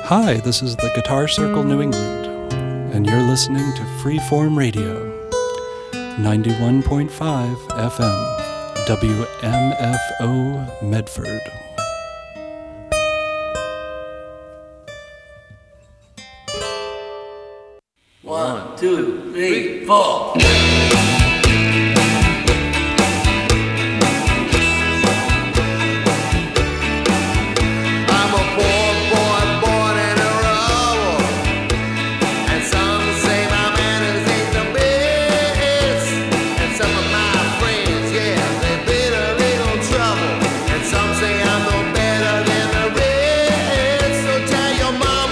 Hi, this is the Guitar Circle New England, and you're listening to Freeform Radio, 91.5 FM, WMFO Medford. One, two, three, four.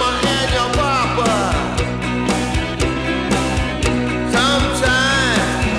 Sometimes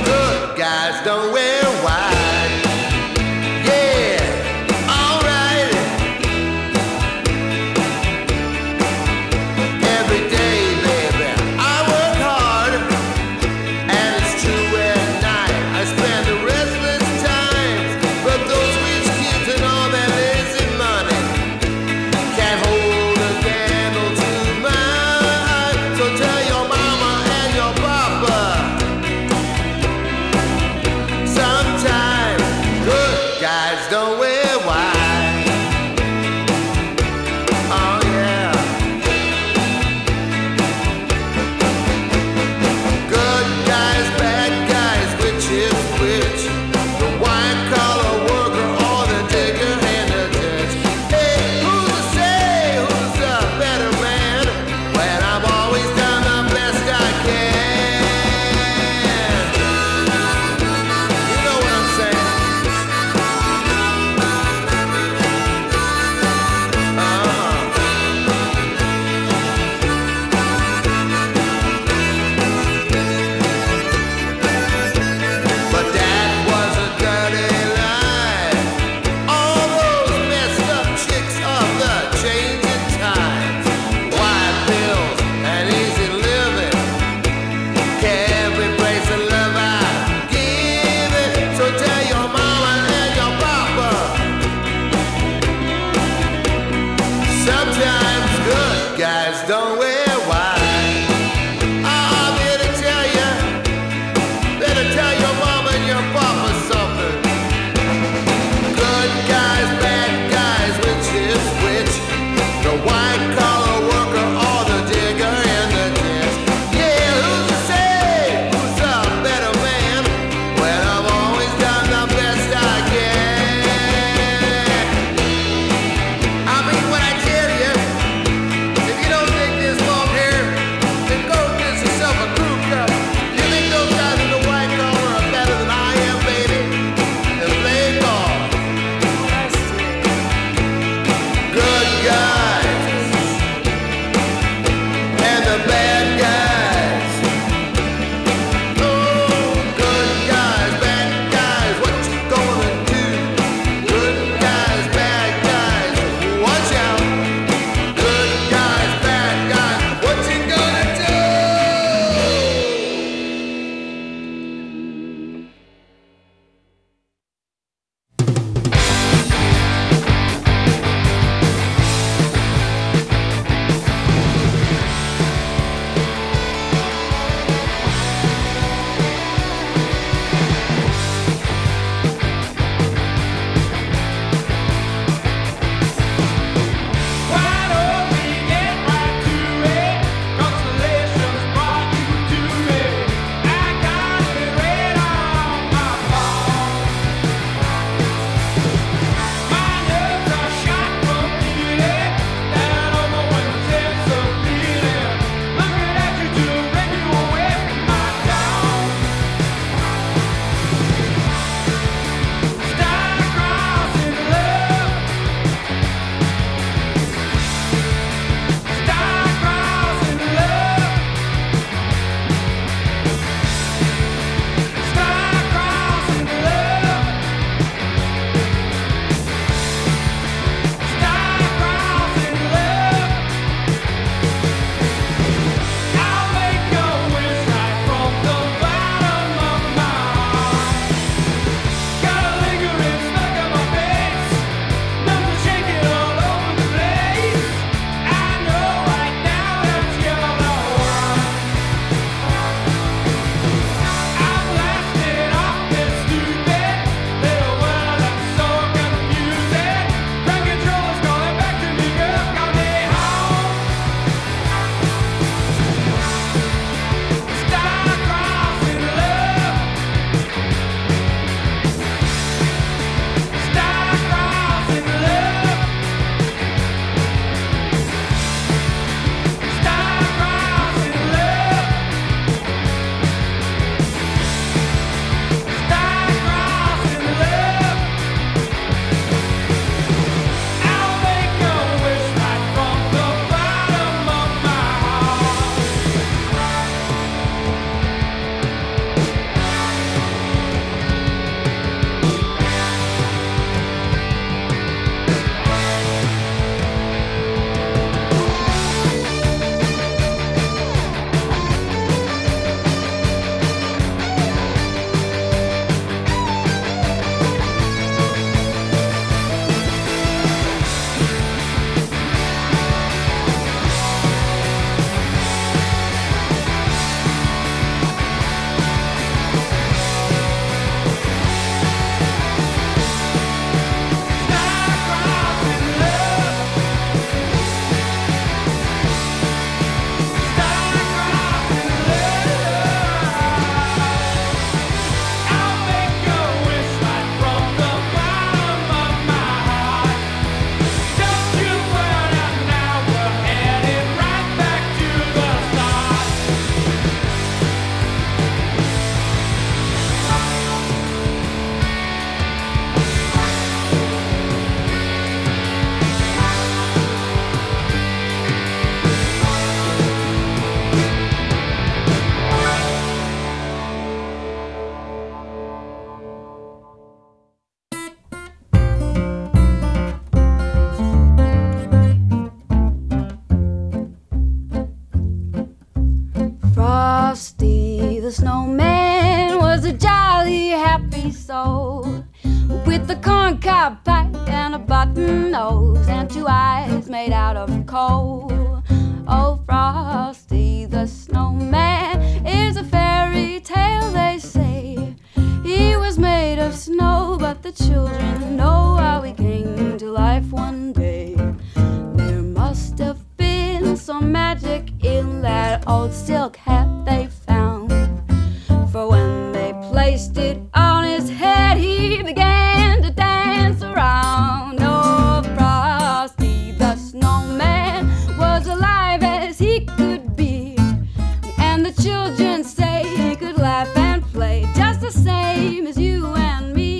snowman was a jolly happy soul with a corncob pipe and a button nose and two eyes made out of coal. Oh, Frosty the Snowman is a fairy tale, they say. He was made of snow, but the children know how he came to life one day. There must have been some magic in that old silk hat they found, for when they placed it on his head, he began to dance around. Oh, Frosty the Snowman was alive as he could be, and the children say he could laugh and play just the same as you and me.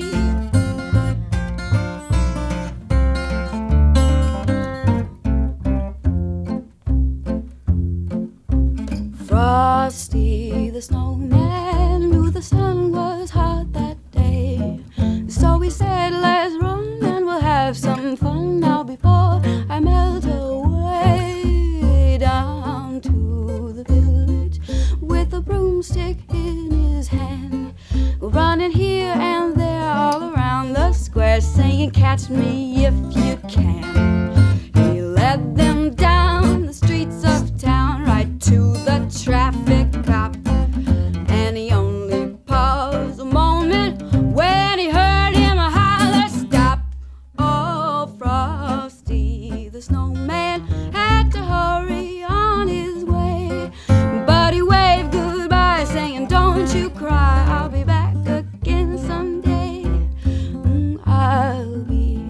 Frosty the Snowman knew the sun was hot that day, so he said, let's run and we'll have some fun now before I melt away. Down to the village with a broomstick in his hand, running here and there all around the square, saying, catch me if you can. He led them down the streets of town right to the traffic cop, and he only paused a moment when he heard him holler, stop. Oh, Frosty the Snowman had to hurry on his way, but he waved goodbye saying, don't you cry, I'll be back again someday. I'll be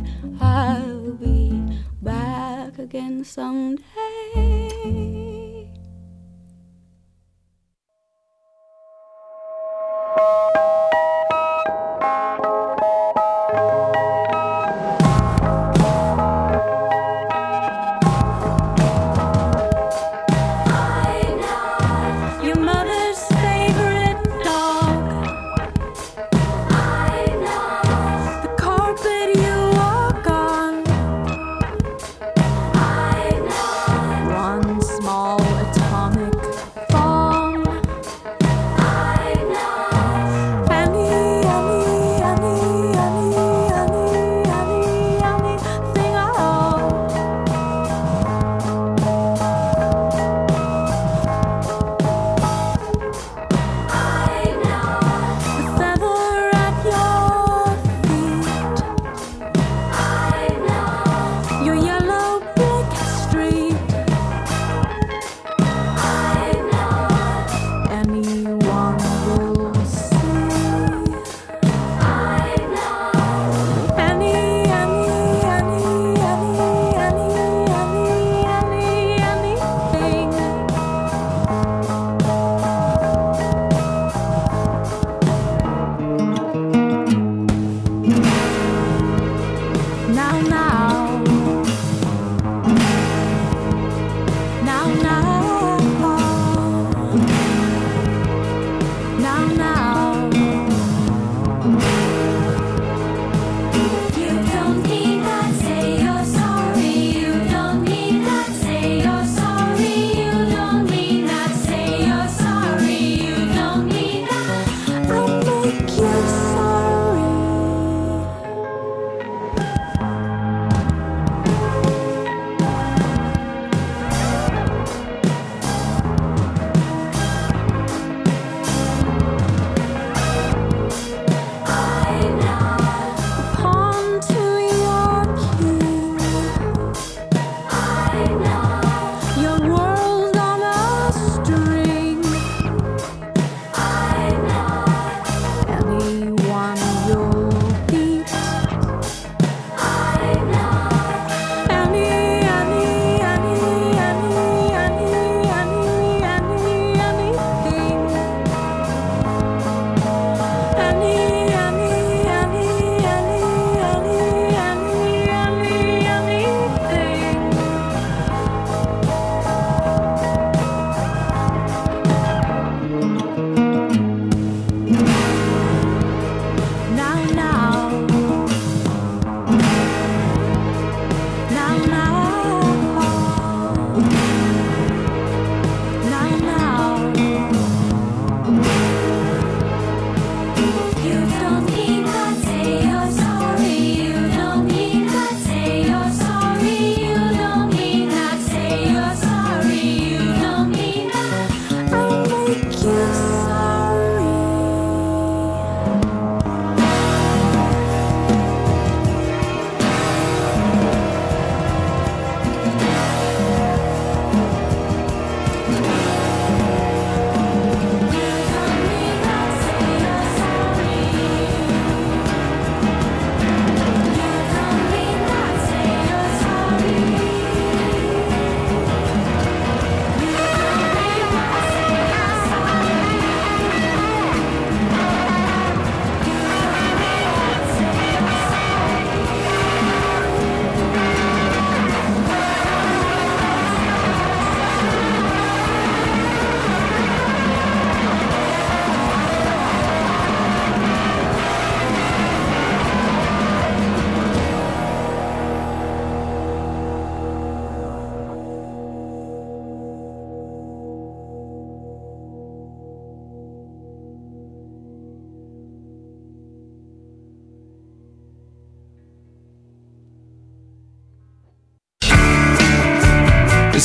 back again someday. Your mother's favorite dog. The carpet you walk on. One small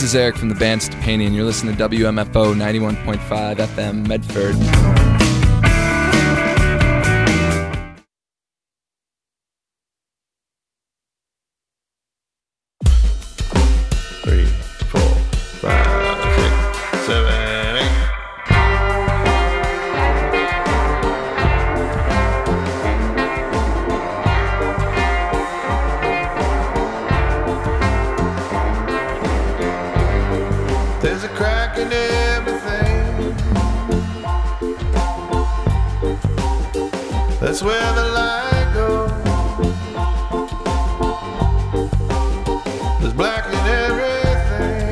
is Eric from the band Stepani, and you're listening to WMFO 91.5 FM Medford. That's where the light goes. There's black in everything.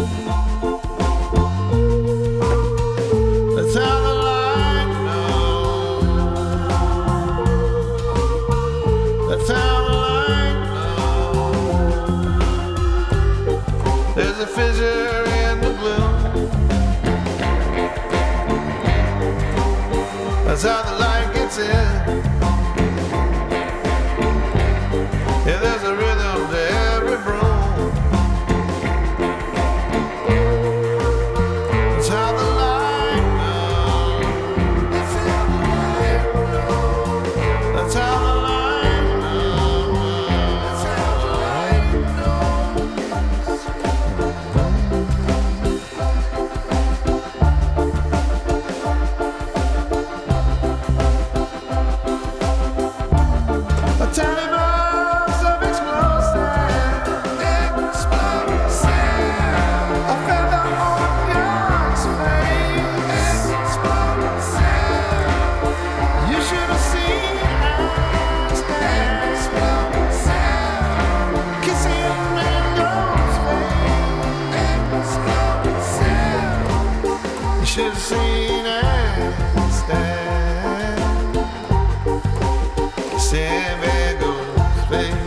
That's how the light knows. That's how the light knows. There's a fissure in the blue. That's how the light gets in. Yeah, there's a rhythm to every broom. That's how the light knows. That's how the light knows. That's how the light knows. That's how the light A tiny burst of explosive, a feather on your face. You should have seen us dance, kissing Mango's face. You should have seen us dance, kissing Mango's face.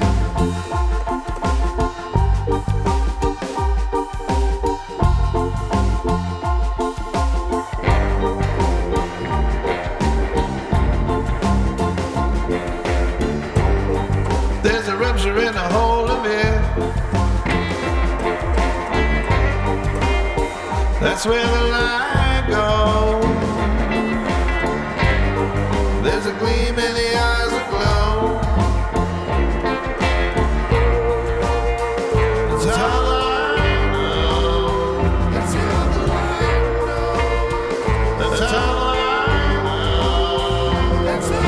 There's a rupture in the whole of it. That's where the light goes. There's a gleam in the eyes that glow. That's how the light knows. That's how the light knows. That's how the light knows. That's how the light knows. That's how the light knows. That's how the light knows.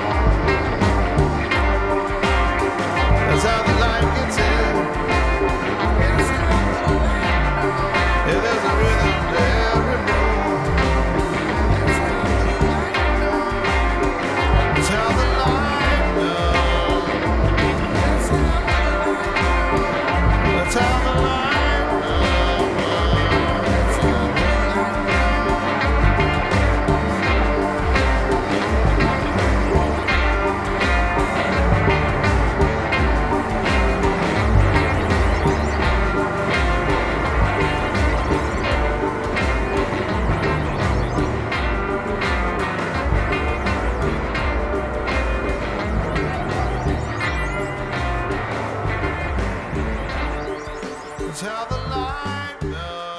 That's how the light gets in. That's how the line goes.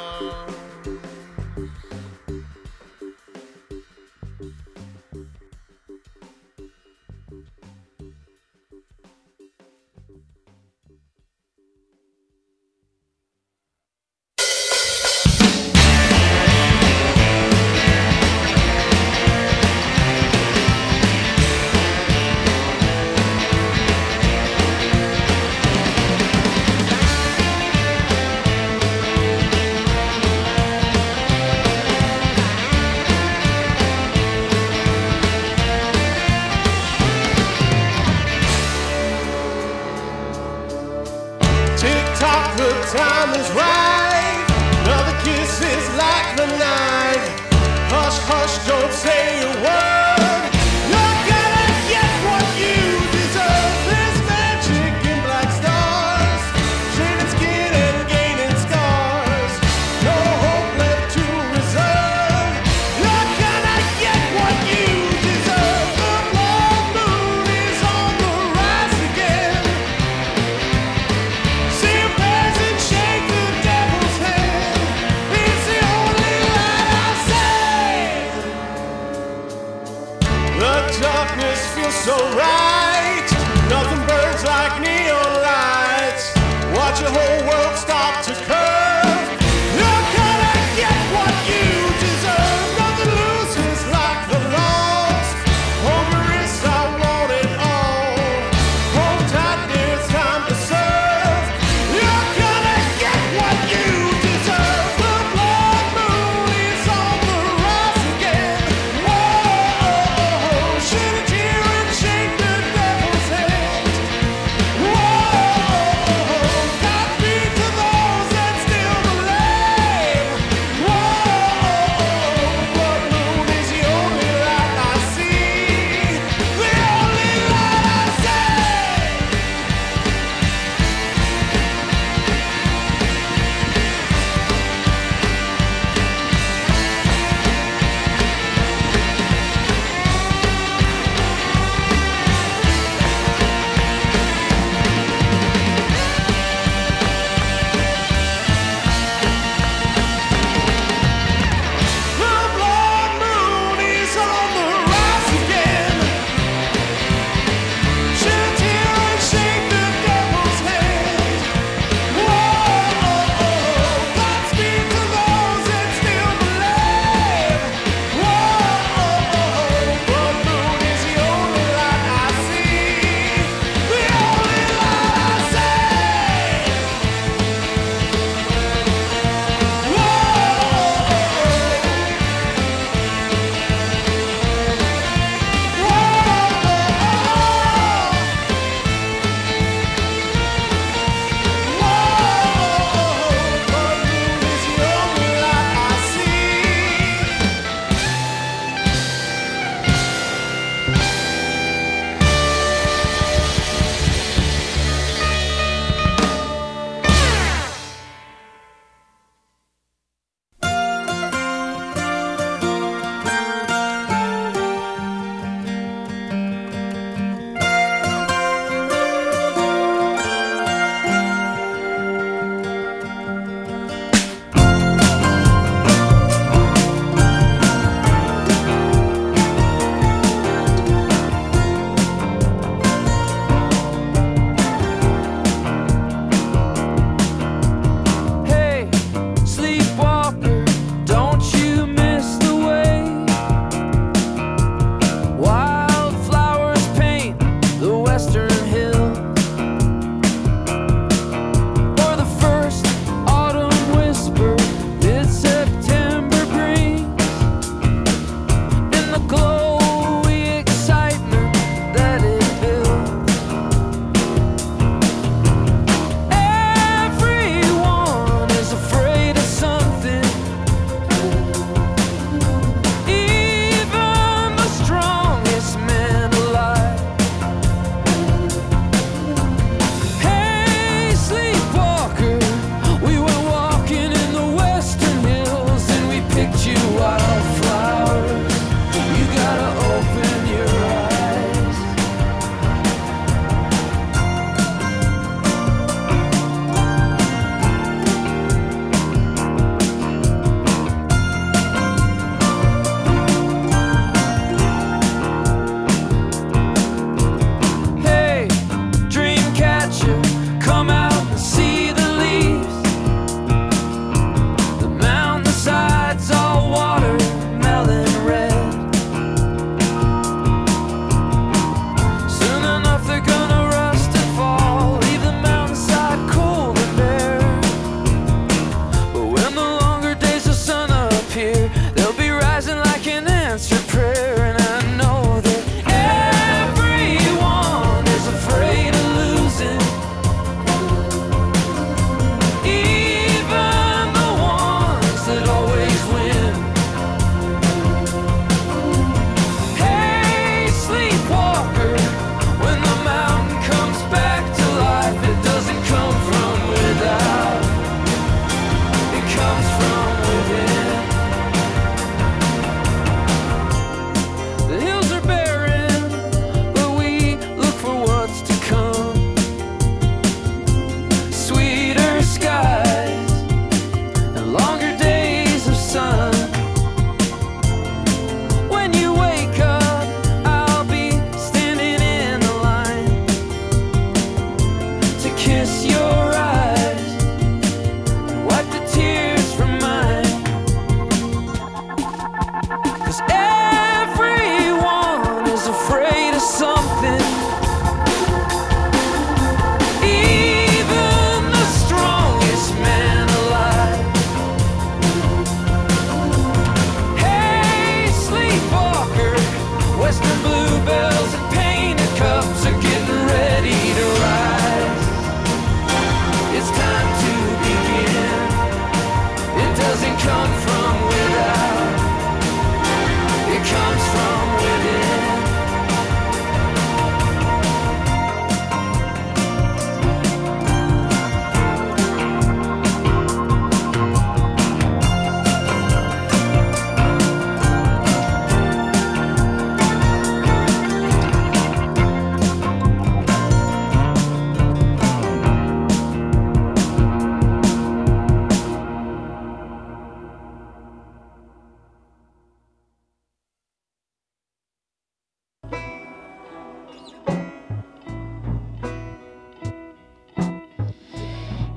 Tick-tock, the time is right. Another kiss is like the night. Hush, hush, don't say a word. You're gonna get what you deserve. There's magic in black stars, shaded skin and gaining scars. No hope left to reserve. You're gonna get what you deserve. The blood moon is on the rise again. See a peasant shake the devil's hand. It's the only light I say.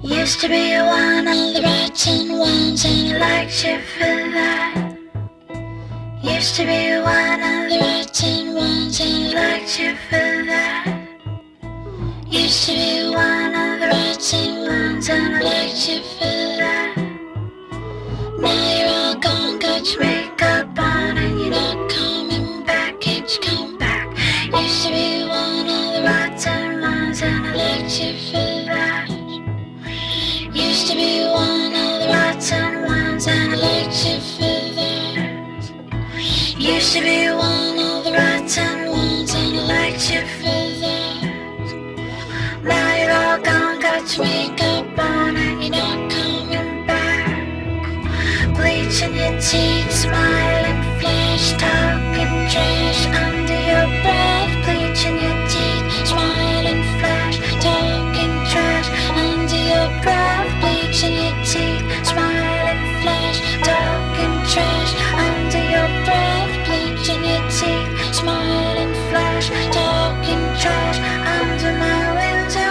Used to be one of the rotten ones, and I liked you for that. Used to be one of the rotten ones, and I liked you for that. Used to be one of the rotten ones, and I liked you for that. Now you're all gone, got your makeup on, and you're not coming back. Can't you come back? Used to be one of the rotten ones, and I liked you for that. Used to be one of the rotten ones, and I liked you for that. Used to be one of the rotten ones, and I liked you for that. Now you're all gone, got your makeup on, and you're not coming back. Bleaching your teeth, smiling, flash, talking trash under your breath. Bleaching your teeth, smiling, flash, talking trash under your breath. Bleaching your teeth, smiling, flash, talking trash under your breath. Bleaching your teeth, smiling, flash, talking trash under my window.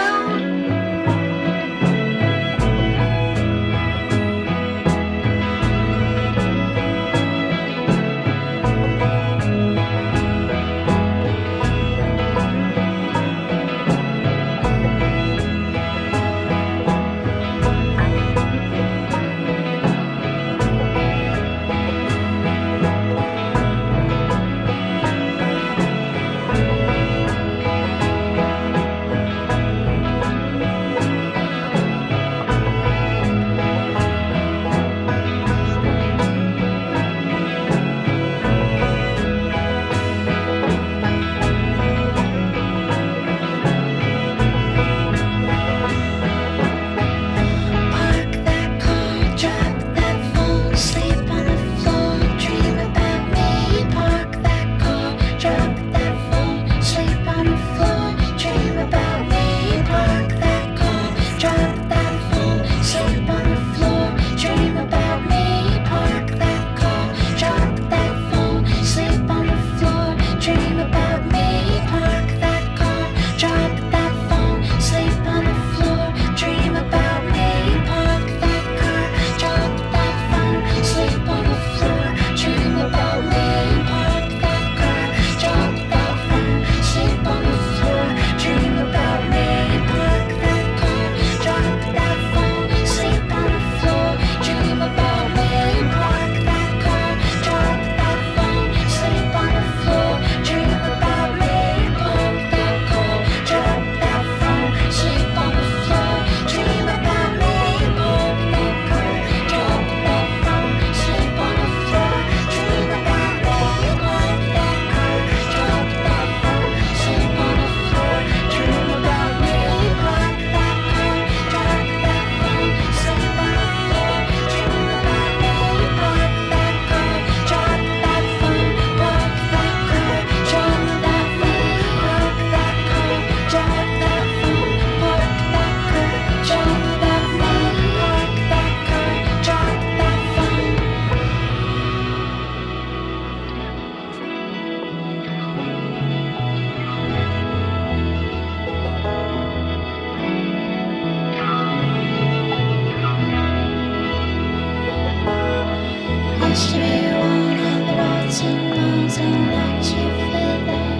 Used to be one of the rotten ones, and I liked you for that.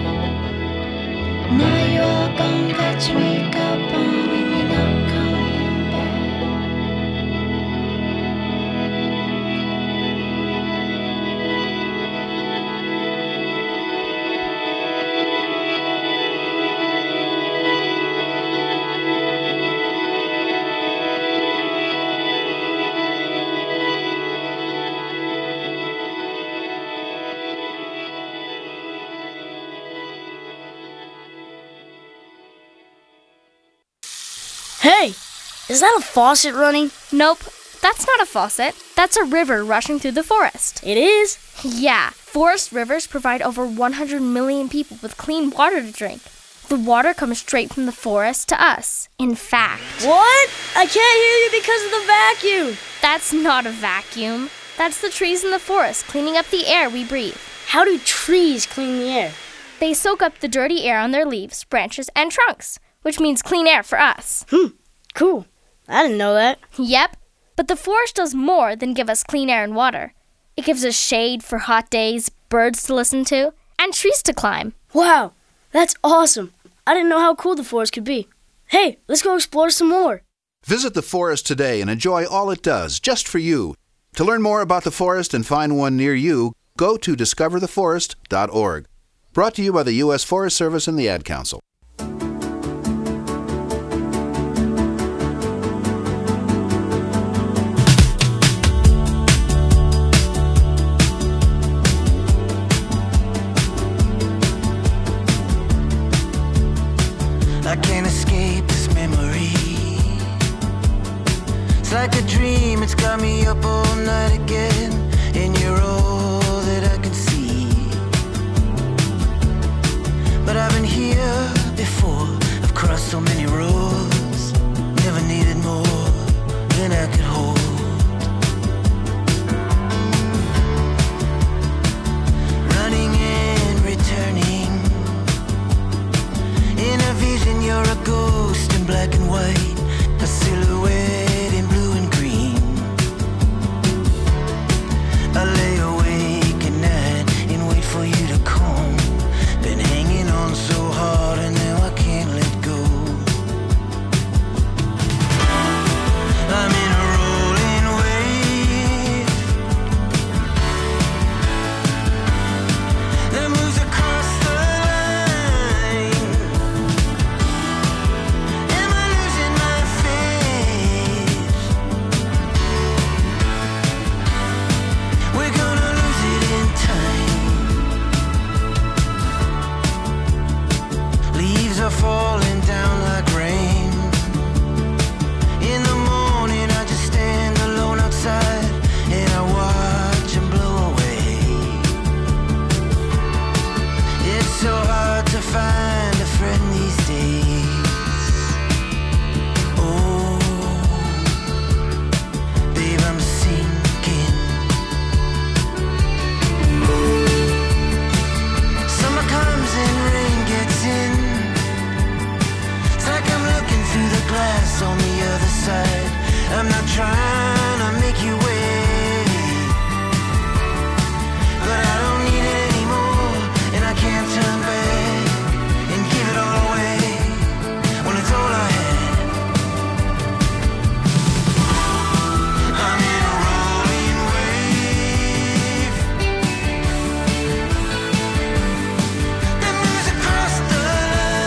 Now you're all gone, got your makeup on, and you're not coming back. Hey, is that a faucet running? Nope, that's not a faucet. That's a river rushing through the forest. It is? Yeah, forest rivers provide over 100 million people with clean water to drink. The water comes straight from the forest to us. In fact... What? I can't hear you because of the vacuum. That's not a vacuum. That's the trees in the forest cleaning up the air we breathe. How do trees clean the air? They soak up the dirty air on their leaves, branches, and trunks, which means clean air for us. Cool. I didn't know that. Yep, but the forest does more than give us clean air and water. It gives us shade for hot days, birds to listen to, and trees to climb. Wow, that's awesome. I didn't know how cool the forest could be. Hey, let's go explore some more. Visit the forest today and enjoy all it does, just for you. To learn more about the forest and find one near you, go to discovertheforest.org. Brought to you by the U.S. Forest Service and the Ad Council. I can't escape this memory. It's like a dream, it's got me up all night again. And you're all that I can see. But I've been here before, I've crossed so many roads. Never needed more than I could hold. Running and returning. In a vision you're a ghost in black and white, a silhouette in blue and green. I lay awake at night and wait for you to come. Been hanging on so hard and now I can't let go. I'm in a rolling wave that moves across the line. Am I losing my faith? We're gonna lose it in time. Leaves are falling down like rain. In the morning I just stand alone outside and I watch them blow away. It's so hard to find a friend these days. Oh, babe, I'm sinking. Summer comes and rain gets in. It's like I'm looking through the glass on the other side. I'm not trying to make you wait, but I don't need it anymore, and I can't turn back and give it all away when it's all I had. I'm in a rolling wave that moves across the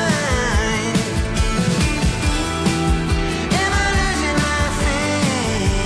line. Am I losing my faith?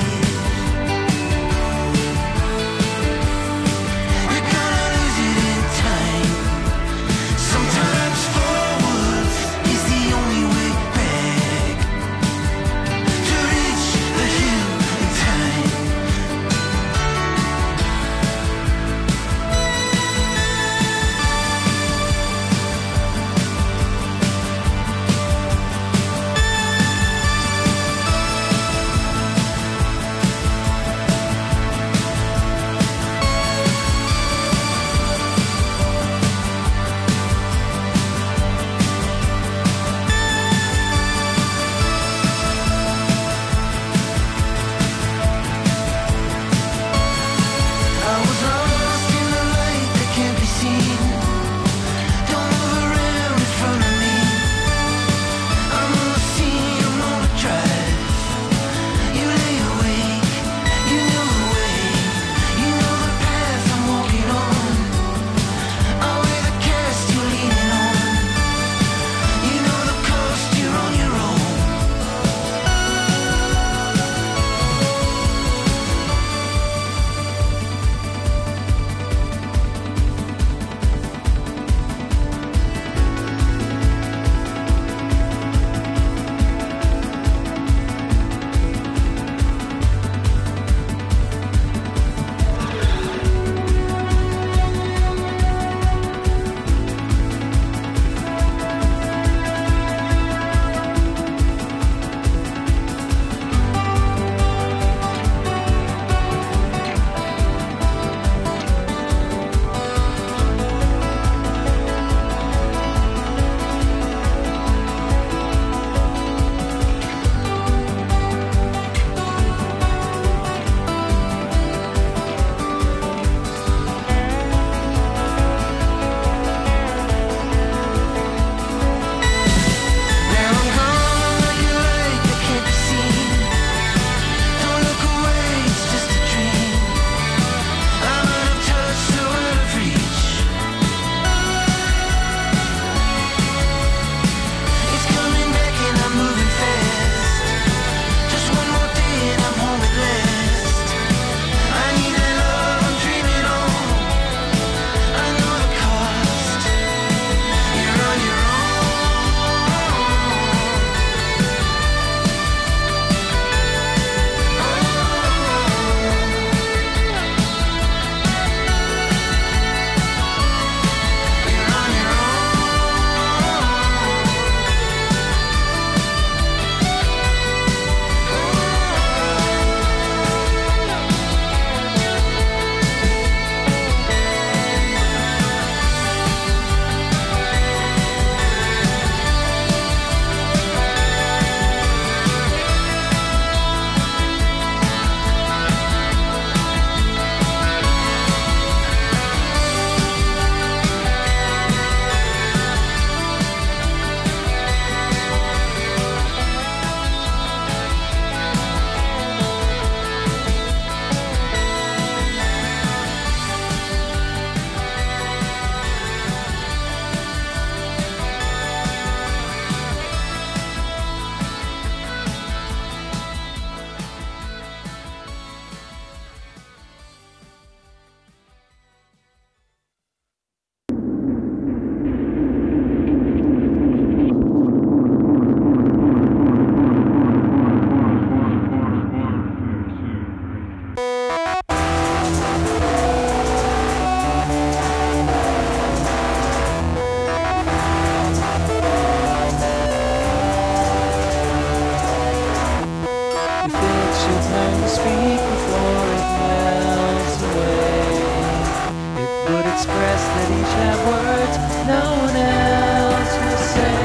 it should learn to speak before it melts away. It would express that each have words no one else will say.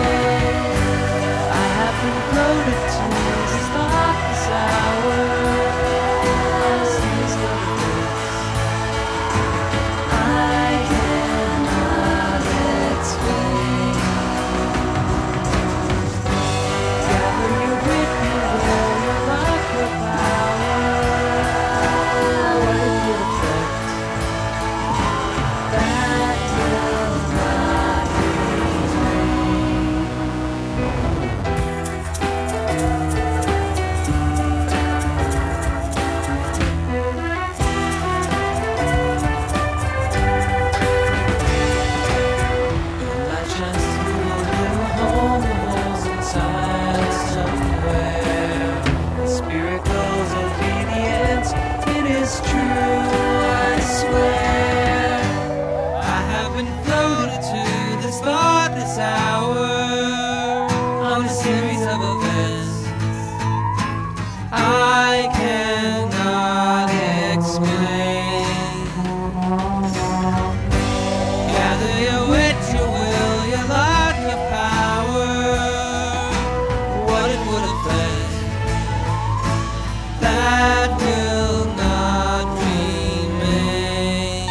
I have been floated to this thoughtless hour. I cannot explain. Gather your wit, you will, your luck, your power. What it would affect, that will not it's true, I swear. I have been floated to this thoughtless hour on a series of events I cannot explain. Gather your wit, your will, your luck, your power. What it would have been, that will not remain.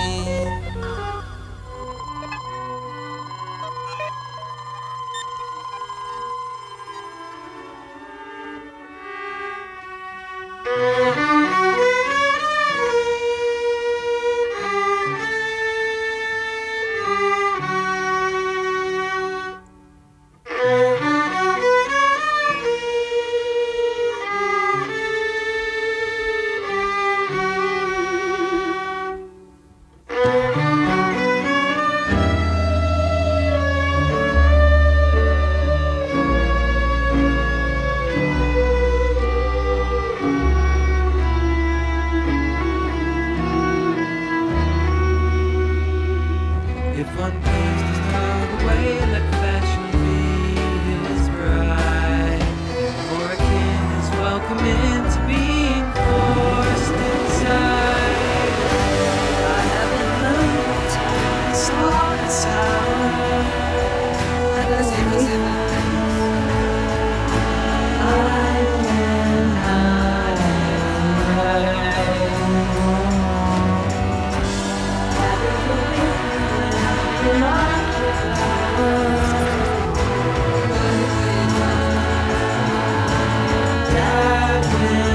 If one pleased is turned away, let fashion be his bride. For a king is welcome into being forced inside. I have been learned to slow and sour. I cannot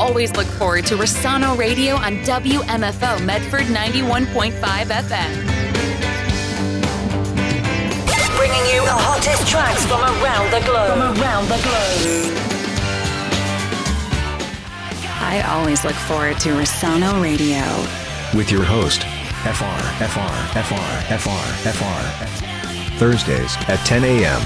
always look forward to Rossano Radio on WMFO Medford 91.5 FM. Bringing you the hottest tracks from around the globe. I always look forward to Rossano Radio. With your host, FR. Thursdays at 10 a.m.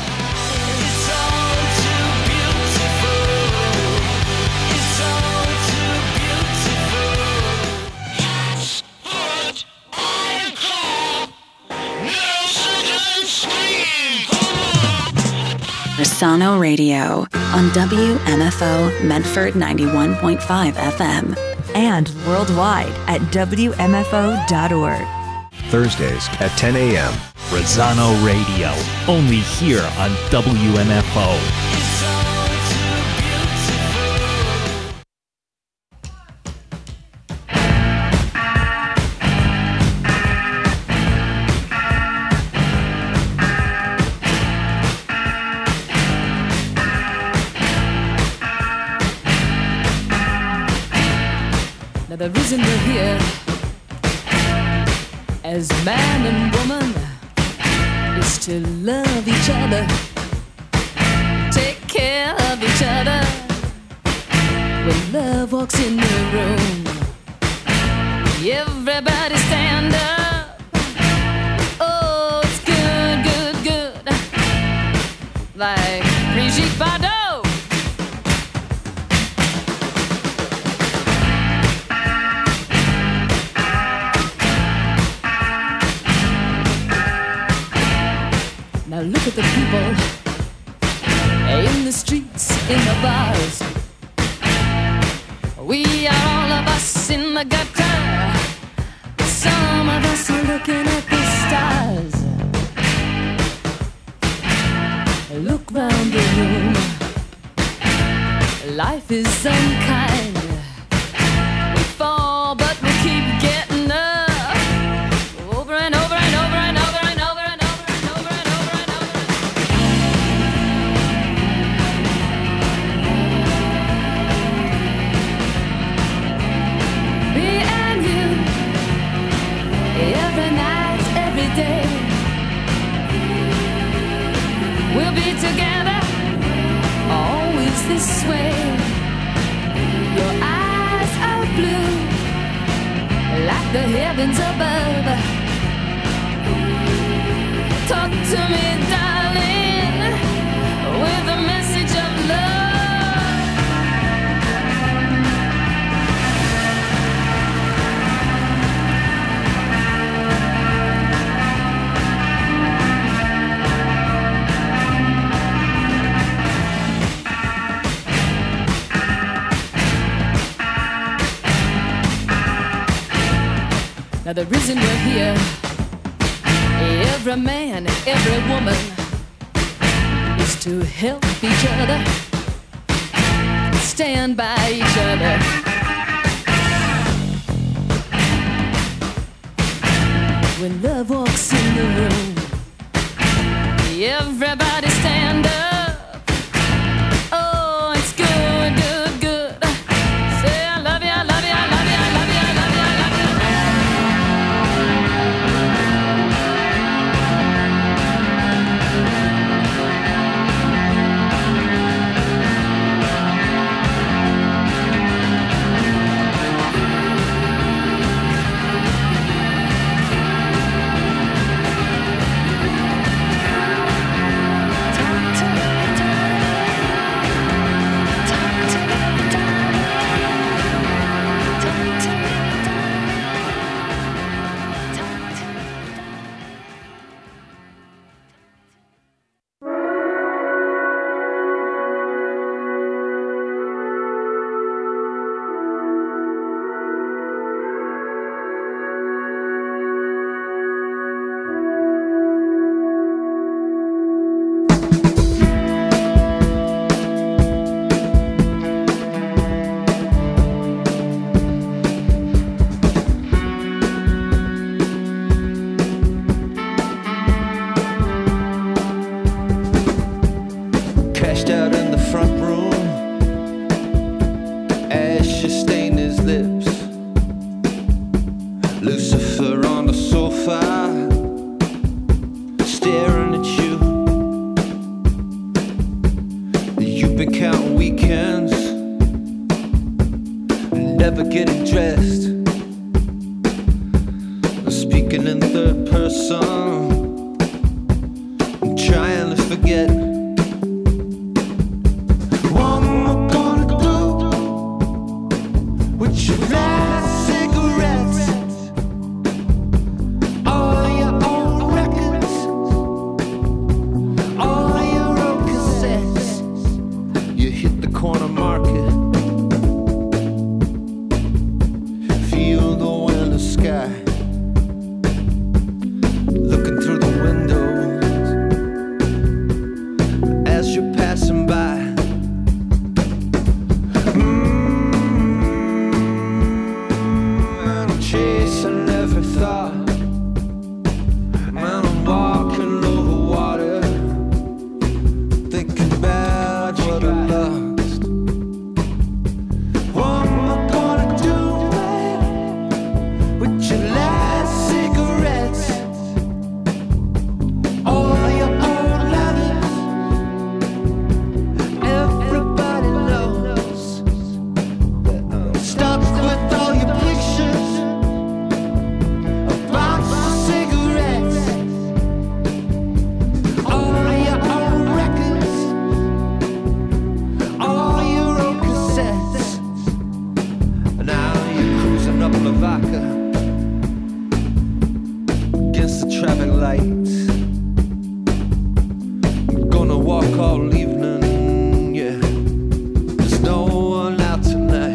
Rossano Radio on WMFO Medford 91.5 FM. And worldwide at WMFO.org. Thursdays at 10 a.m. Rossano Radio, only here on WMFO. The reason we're here as man and woman is to love each other, take care of each other. When love walks in the room, everybody stand up. Oh, it's good, good, good, like Brigitte Bardot. Now look at the people in the streets, in the bars. We are all of us in the gutter. Some of us are looking at the stars. Look round the room. Life is unkind. We fall, but we keep getting up. Over and over and over and over and over and over and over and over and over. Me and you, every night, every day. We'll be together, always this way. Your eyes are blue, like the heavens above. Talk to me, darling, with a message of Now the reason we're here, every man, every woman, is to help each other, stand by each other. When love walks in the room, everybody stand up. Oh, it's good, good, good. Say I love you, I love you, I love you, I love you, I love you, I love you. Speaking in third person, I'm trying to forget. What am I gonna do with your last cigarettes? All your old records, all your old cassettes. You hit the corner market, feel the winter sky. Looking through the windows as you're passing by. I'm chasing every thought. Man, I'm walking over water, thinking about what I lost. What am I gonna do with your last cigarettes? All your old letters, everybody knows that I'm stuck with all your pictures, a box of cigarettes, all your old records, all your old cassettes. Now you're cruising up Lavaca against the traffic lights. Gonna walk all evening, yeah. There's no one out tonight.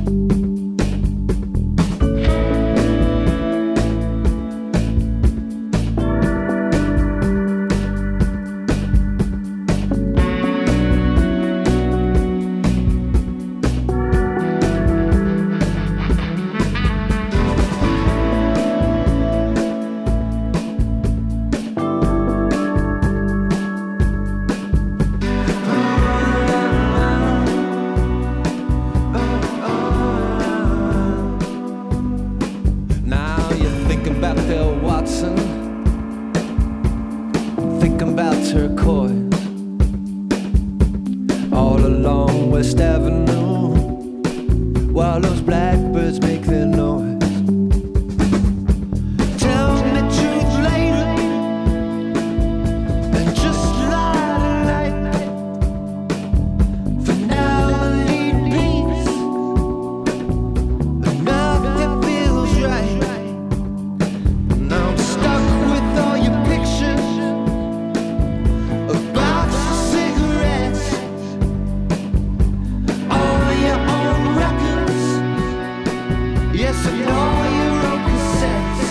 Now you're thinking about Bill Watson, thinking about turquoise, all along West Avenue, while those blackbirds make their noise. Tell me the truth later, and just lie tonight. For now I need peace, and nothing feels right. Now I'm stuck with all your pictures, a box of cigarettes, all your own records, yes, and all your own cassettes.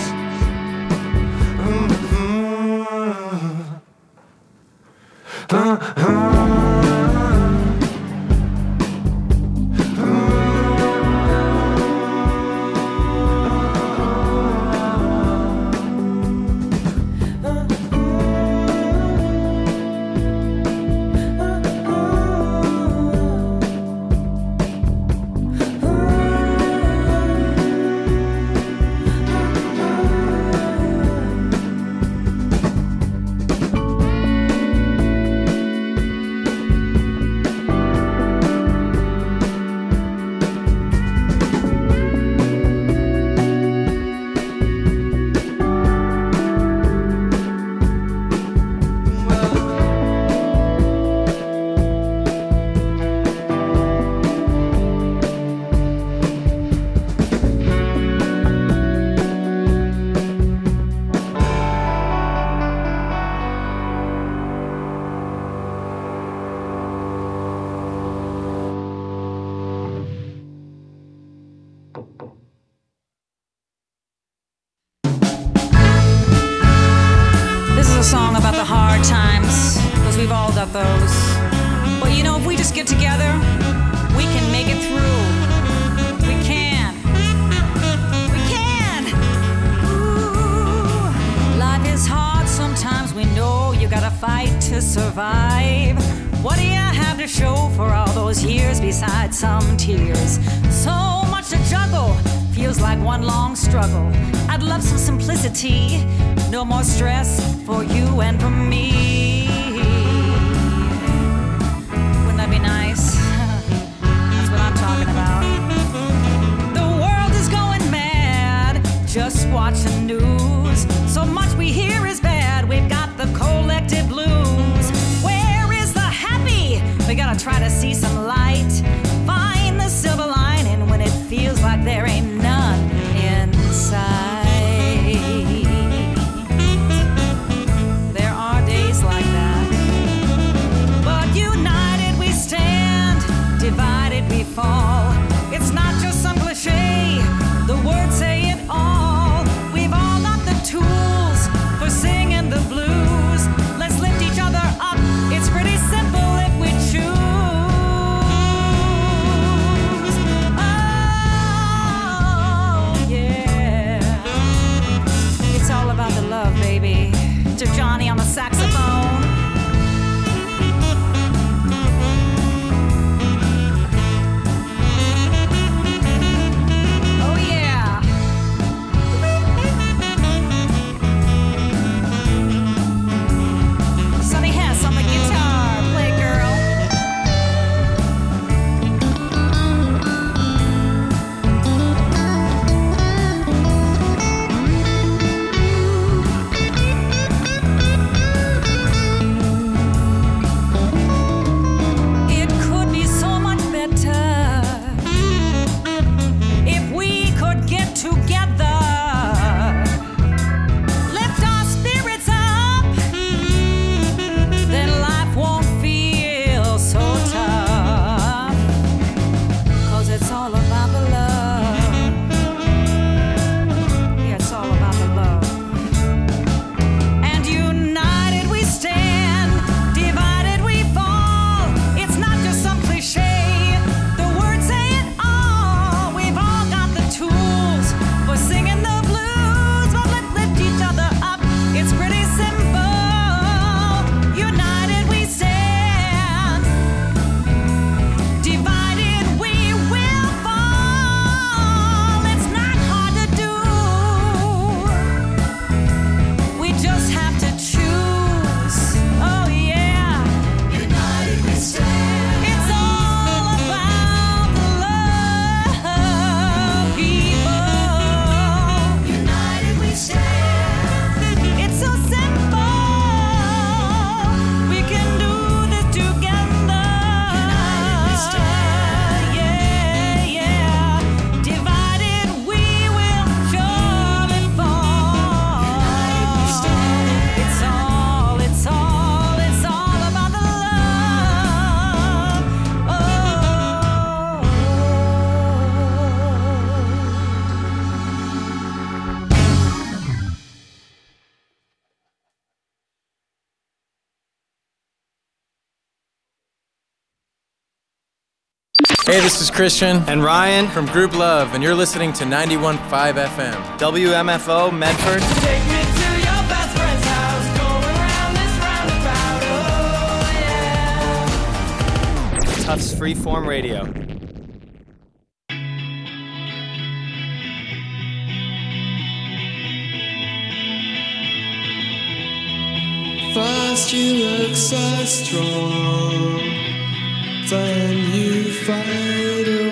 This is a song about the hard times, because we've all got those. But you know, if we just get together, we can make it through. We can. We can! Ooh. Life is hard sometimes, we know you gotta fight to survive. What do you have to show for all those years besides some tears? So much to juggle, feels like one long struggle. I'd love some simplicity, no more stress for you and for me. Wouldn't that be nice? That's what I'm talking about. The world is going mad, just watch the news. Hey, this is Christian and Ryan from Group Love, and you're listening to 91.5 FM. WMFO Medford. Take me to your best friend's house, going round this roundabout, oh yeah. Tufts Freeform Radio. First you look so strong, then you fade away.